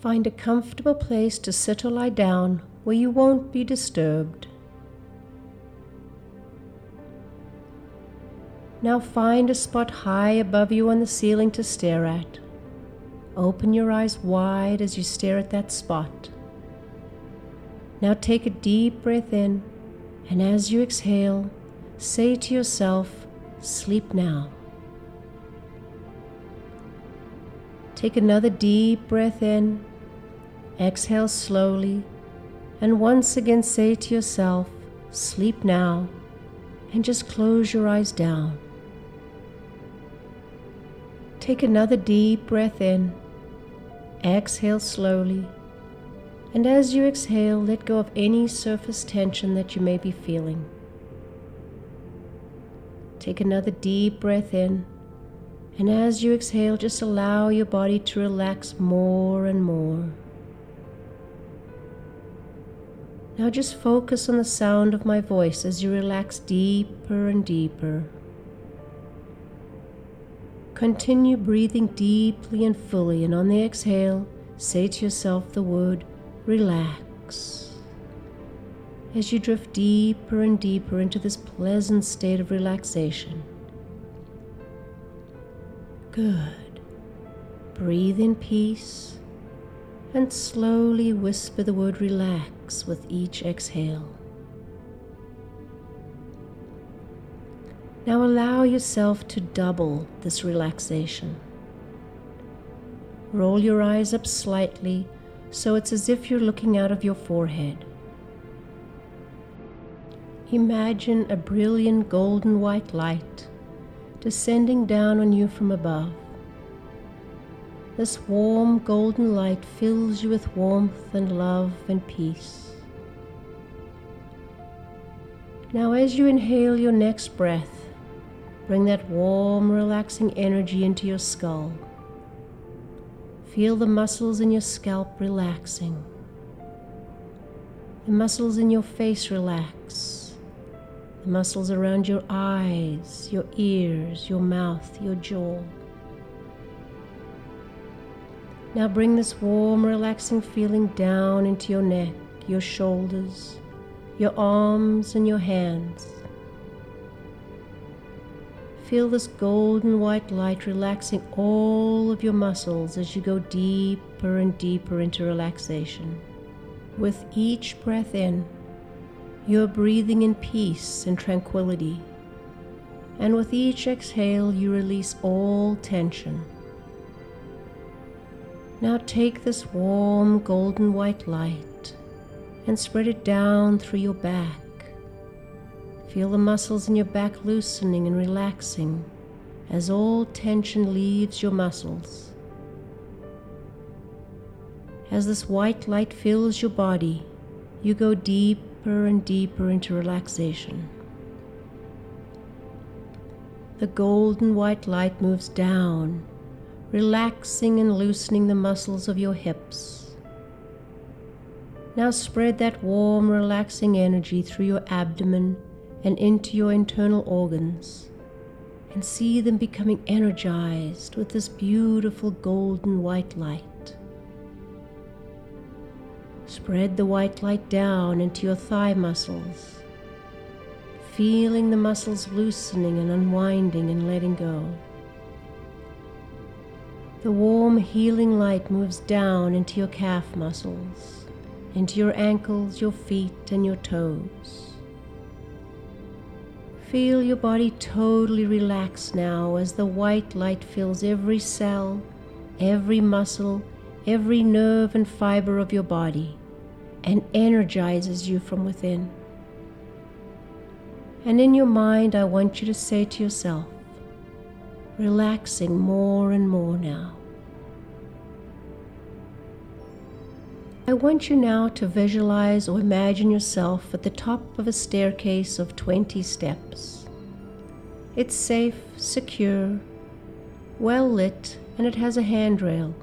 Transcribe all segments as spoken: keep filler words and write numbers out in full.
Find a comfortable place to sit or lie down where you won't be disturbed. Now find a spot high above you on the ceiling to stare at. Open your eyes wide as you stare at that spot. Now take a deep breath in, and as you exhale, say to yourself, "Sleep now." Take another deep breath in, exhale slowly, and once again say to yourself, "Sleep now," and just close your eyes down. Take another deep breath in, exhale slowly, and as you exhale, let go of any surface tension that you may be feeling. Take another deep breath in, and as you exhale, just allow your body to relax more and more. Now just focus on the sound of my voice as you relax deeper and deeper. Continue breathing deeply and fully, and on the exhale, say to yourself the word relax. As you drift deeper and deeper into this pleasant state of relaxation. Good. Breathe in peace and slowly whisper the word relax with each exhale. Now allow yourself to double this relaxation. Roll your eyes up slightly so it's as if you're looking out of your forehead. Imagine a brilliant golden white light descending down on you from above. This warm golden light fills you with warmth and love and peace. Now as you inhale your next breath, bring that warm, relaxing energy into your skull. Feel the muscles in your scalp relaxing. The muscles in your face relax. The muscles around your eyes, your ears, your mouth, your jaw. Now bring this warm, relaxing feeling down into your neck, your shoulders, your arms, and your hands. Feel this golden white light relaxing all of your muscles as you go deeper and deeper into relaxation. With each breath in, you're breathing in peace and tranquility. And with each exhale, you release all tension. Now take this warm golden white light and spread it down through your back. Feel the muscles in your back loosening and relaxing as all tension leaves your muscles. As this white light fills your body, you go deeper and deeper into relaxation. The golden white light moves down, relaxing and loosening the muscles of your hips. Now spread that warm, relaxing energy through your abdomen and into your internal organs, and see them becoming energized with this beautiful golden white light. Spread the white light down into your thigh muscles, feeling the muscles loosening and unwinding and letting go. The warm, healing light moves down into your calf muscles, into your ankles, your feet, and your toes. Feel your body totally relax now as the white light fills every cell, every muscle, every nerve and fiber of your body, and energizes you from within. And in your mind, I want you to say to yourself, relaxing more and more now. I want you now to visualize or imagine yourself at the top of a staircase of twenty steps. It's safe, secure, well lit, and it has a handrail.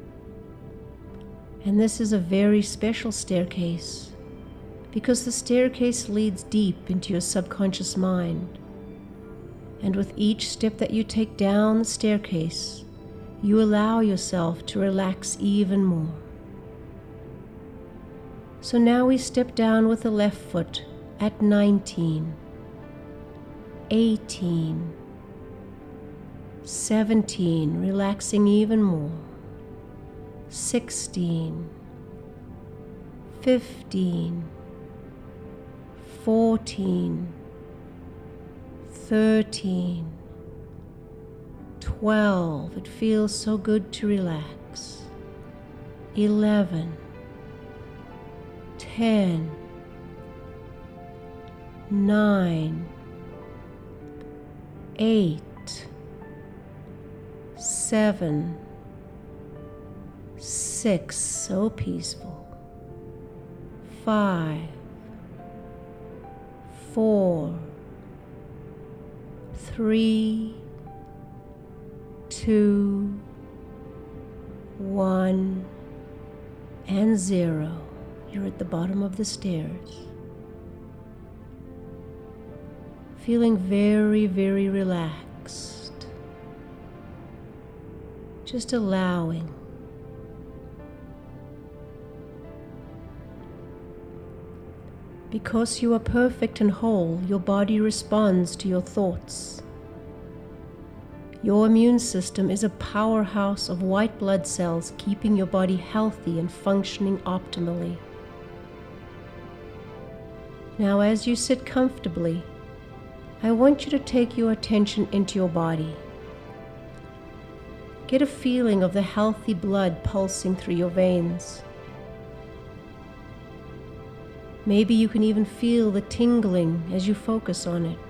And this is a very special staircase because the staircase leads deep into your subconscious mind. And with each step that you take down the staircase, you allow yourself to relax even more. So now we step down with the left foot at nineteen, eighteen, seventeen, relaxing even more, sixteen, fifteen, fourteen, thirteen, twelve. It feels so good to relax. eleven, ten, nine, eight, seven, six, so peaceful, five, four, three, two, one, and zero. You're at the bottom of the stairs. Feeling very, very relaxed. Just allowing. Because you are perfect and whole, your body responds to your thoughts. Your immune system is a powerhouse of white blood cells keeping your body healthy and functioning optimally. Now, as you sit comfortably, I want you to take your attention into your body. Get a feeling of the healthy blood pulsing through your veins. Maybe you can even feel the tingling as you focus on it.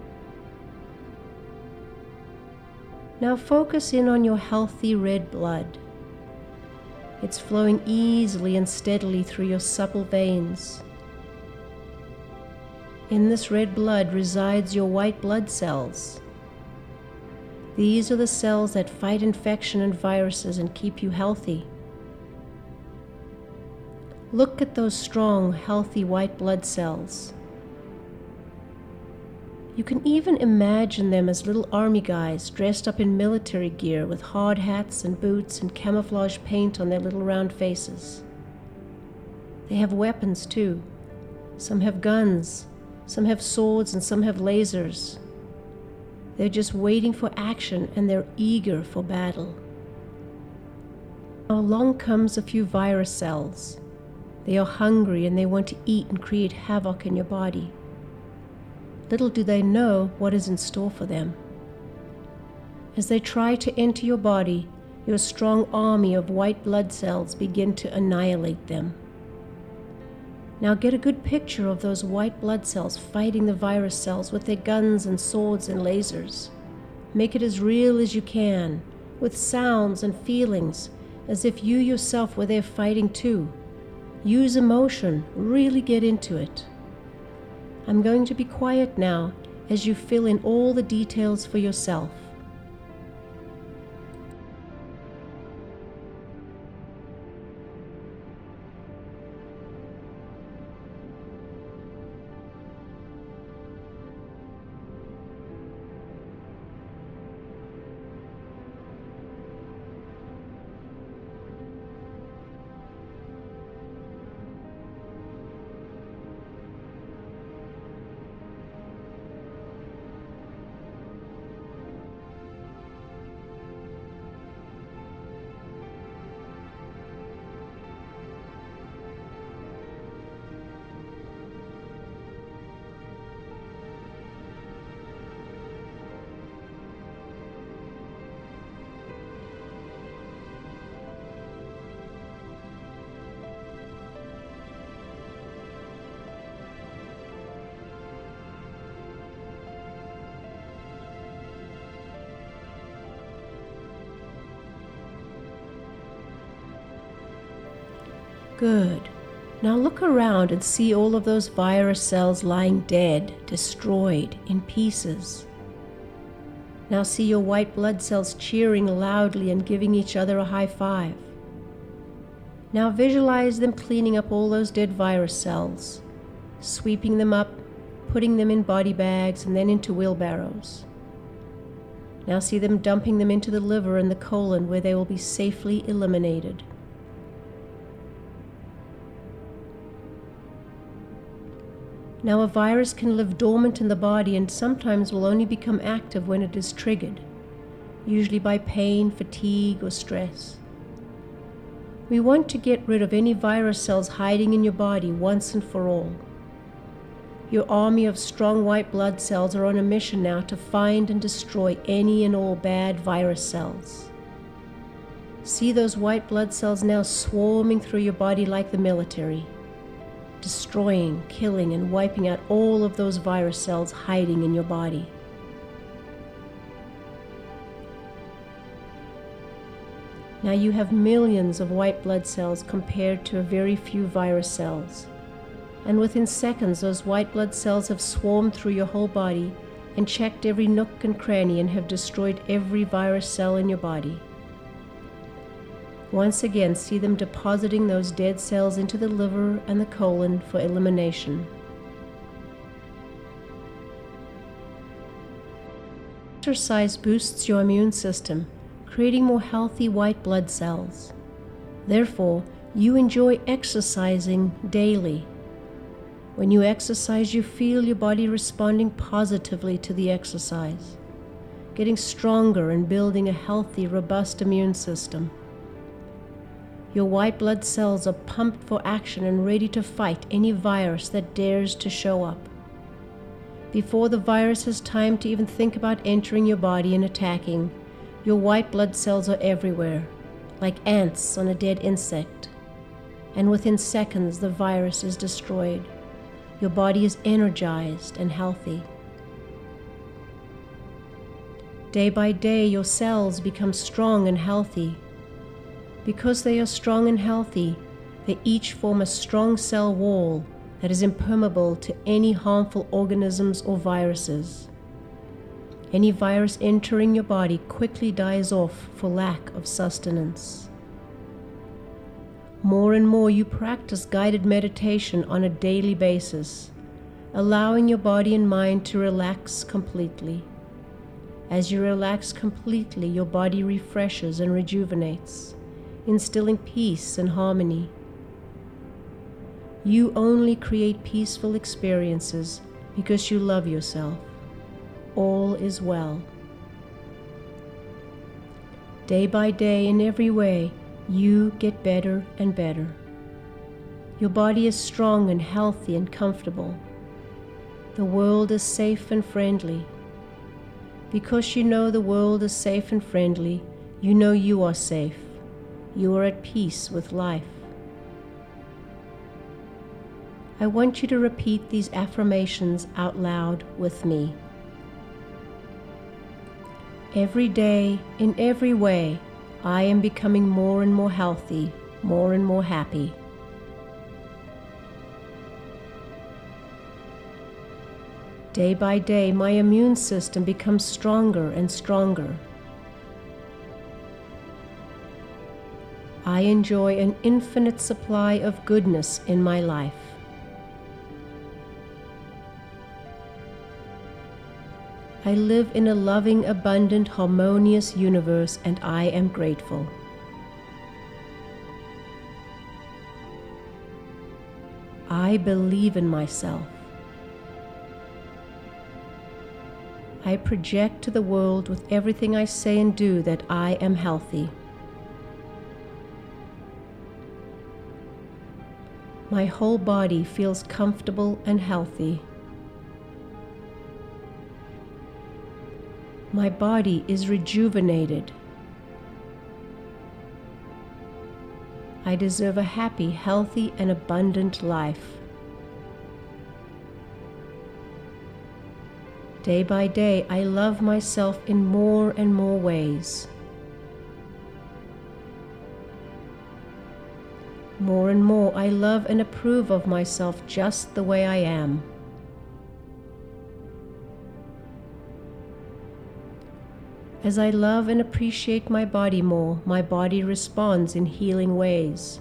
Now focus in on your healthy red blood. It's flowing easily and steadily through your supple veins. In this red blood resides your white blood cells. These are the cells that fight infection and viruses and keep you healthy. Look at those strong, healthy white blood cells. You can even imagine them as little army guys dressed up in military gear with hard hats and boots and camouflage paint on their little round faces. They have weapons too. Some have guns, some have swords, and some have lasers. They're just waiting for action, and they're eager for battle. Now along comes a few virus cells. They are hungry and they want to eat and create havoc in your body. Little do they know what is in store for them. As they try to enter your body, your strong army of white blood cells begin to annihilate them. Now get a good picture of those white blood cells fighting the virus cells with their guns and swords and lasers. Make it as real as you can, with sounds and feelings, as if you yourself were there fighting too. Use emotion, really get into it. I'm going to be quiet now as you fill in all the details for yourself. Good. Now look around and see all of those virus cells lying dead, destroyed, in pieces. Now see your white blood cells cheering loudly and giving each other a high five. Now visualize them cleaning up all those dead virus cells, sweeping them up, putting them in body bags and then into wheelbarrows. Now see them dumping them into the liver and the colon where they will be safely eliminated. Now, a virus can live dormant in the body and sometimes will only become active when it is triggered, usually by pain, fatigue, or stress. We want to get rid of any virus cells hiding in your body once and for all. Your army of strong white blood cells are on a mission now to find and destroy any and all bad virus cells. See those white blood cells now swarming through your body like the military, destroying, killing, and wiping out all of those virus cells hiding in your body. Now you have millions of white blood cells compared to a very few virus cells. And within seconds, those white blood cells have swarmed through your whole body and checked every nook and cranny and have destroyed every virus cell in your body. Once again, see them depositing those dead cells into the liver and the colon for elimination. Exercise boosts your immune system, creating more healthy white blood cells. Therefore, you enjoy exercising daily. When you exercise, you feel your body responding positively to the exercise, getting stronger and building a healthy, robust immune system. Your white blood cells are pumped for action and ready to fight any virus that dares to show up. Before the virus has time to even think about entering your body and attacking, your white blood cells are everywhere, like ants on a dead insect, and within seconds the virus is destroyed. Your body is energized and healthy. Day by day, your cells become strong and healthy. Because they are strong and healthy, they each form a strong cell wall that is impermeable to any harmful organisms or viruses. Any virus entering your body quickly dies off for lack of sustenance. More and more you practice guided meditation on a daily basis, allowing your body and mind to relax completely. As you relax completely, your body refreshes and rejuvenates, instilling peace and harmony. You only create peaceful experiences because you love yourself. All is well. Day by day, in every way, you get better and better. Your body is strong and healthy and comfortable. The world is safe and friendly. Because you know the world is safe and friendly, you know you are safe. You are at peace with life. I want you to repeat these affirmations out loud with me. Every day, in every way, I am becoming more and more healthy, more and more happy. Day by day, my immune system becomes stronger and stronger. I enjoy an infinite supply of goodness in my life. I live in a loving, abundant, harmonious universe, and I am grateful. I believe in myself. I project to the world with everything I say and do that I am healthy. My whole body feels comfortable and healthy. My body is rejuvenated. I deserve a happy, healthy, and abundant life. Day by day, I love myself in more and more ways. More and more, I love and approve of myself just the way I am. As I love and appreciate my body more, my body responds in healing ways.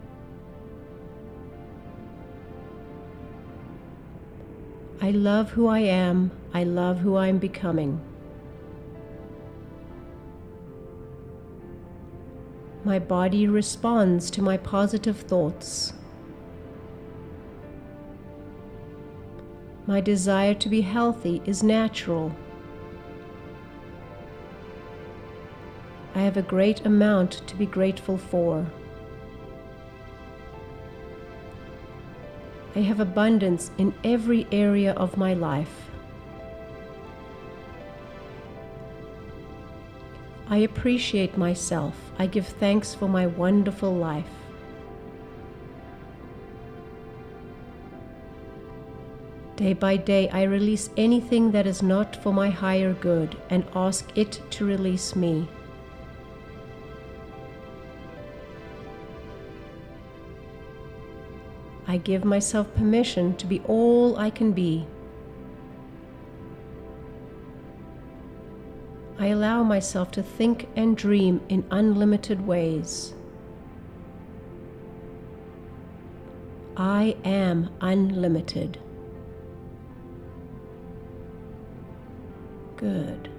I love who I am. I love who I am becoming. My body responds to my positive thoughts. My desire to be healthy is natural. I have a great amount to be grateful for. I have abundance in every area of my life. I appreciate myself. I give thanks for my wonderful life. Day by day, I release anything that is not for my higher good and ask it to release me. I give myself permission to be all I can be. I allow myself to think and dream in unlimited ways. I am unlimited. Good.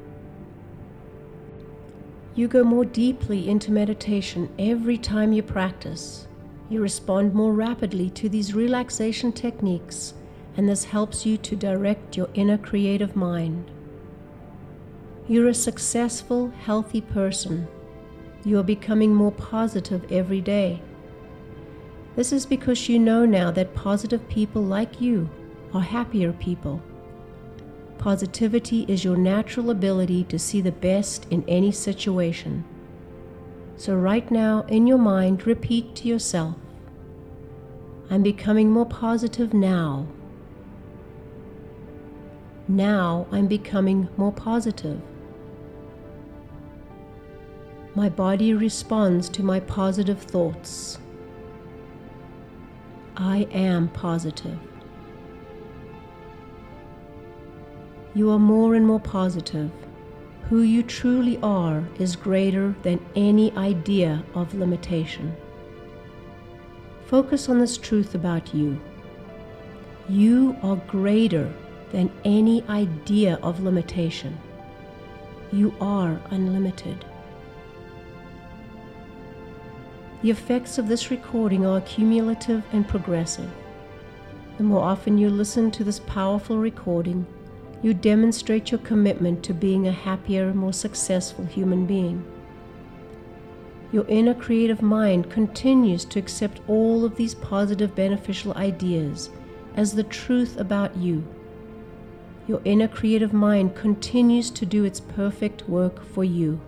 You go more deeply into meditation every time you practice. You respond more rapidly to these relaxation techniques, and this helps you to direct your inner creative mind. You're a successful, healthy person. You are becoming more positive every day. This is because you know now that positive people like you are happier people. Positivity is your natural ability to see the best in any situation. So right now, in your mind, repeat to yourself, I'm becoming more positive now. Now I'm becoming more positive. My body responds to my positive thoughts. I am positive. You are more and more positive. Who you truly are is greater than any idea of limitation. Focus on this truth about you. You are greater than any idea of limitation. You are unlimited. The effects of this recording are cumulative and progressive. The more often you listen to this powerful recording, you demonstrate your commitment to being a happier, more successful human being. Your inner creative mind continues to accept all of these positive, beneficial ideas as the truth about you. Your inner creative mind continues to do its perfect work for you.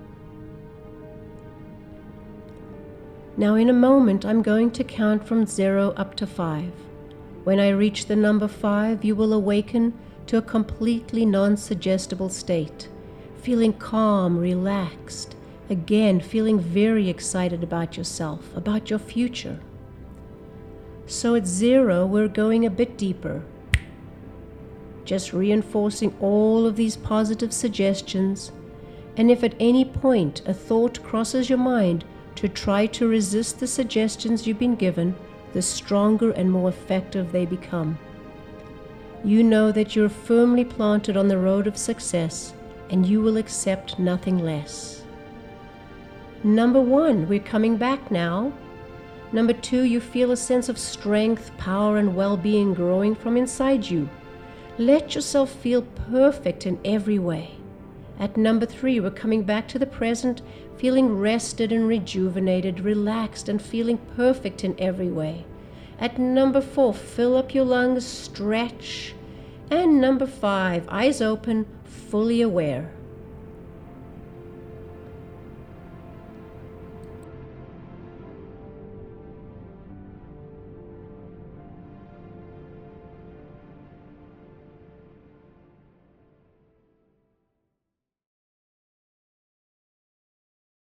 Now in a moment, I'm going to count from zero up to five. When I reach the number five, you will awaken to a completely non-suggestible state, feeling calm, relaxed, again feeling very excited about yourself, about your future. So at zero, we're going a bit deeper, just reinforcing all of these positive suggestions, and if at any point a thought crosses your mind to try to resist the suggestions you've been given, the stronger and more effective they become. You know that you're firmly planted on the road of success, and you will accept nothing less. Number one, we're coming back now. Number two, you feel a sense of strength, power, and well-being growing from inside you. Let yourself feel perfect in every way. At number three, we're coming back to the present, feeling rested and rejuvenated, relaxed, and feeling perfect in every way. At number four, fill up your lungs, stretch. And number five, eyes open, fully aware.